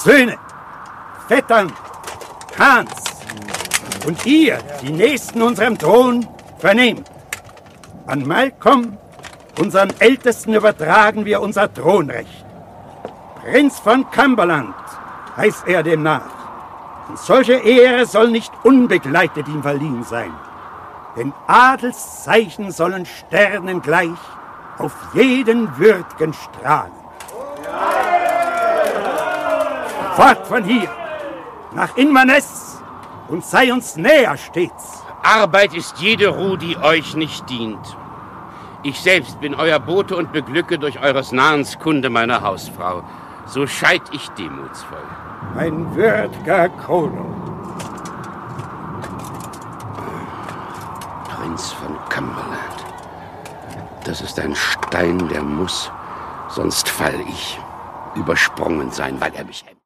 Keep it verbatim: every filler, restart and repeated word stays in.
Söhne, Vettern, Khans und ihr, die Nächsten unserem Thron, vernehmt. An Malcolm, unseren Ältesten, übertragen wir unser Thronrecht. Prinz von Cumberland heißt er demnach. Und solche Ehre soll nicht unbegleitet ihm verliehen sein. Denn Adelszeichen sollen Sternen gleich auf jeden Würd'gen strahlen. Fort von hier, nach Inverness, und sei uns näher stets. Arbeit ist jede Ruh, die euch nicht dient. Ich selbst bin euer Bote und beglücke durch eures Nahens Kunde meiner Hausfrau. So scheid ich demutsvoll. Mein würd'ger Krono. Prinz von Cumberland. Das ist ein Stein, der muss, sonst fall ich, übersprungen sein, weil er mich hemmt.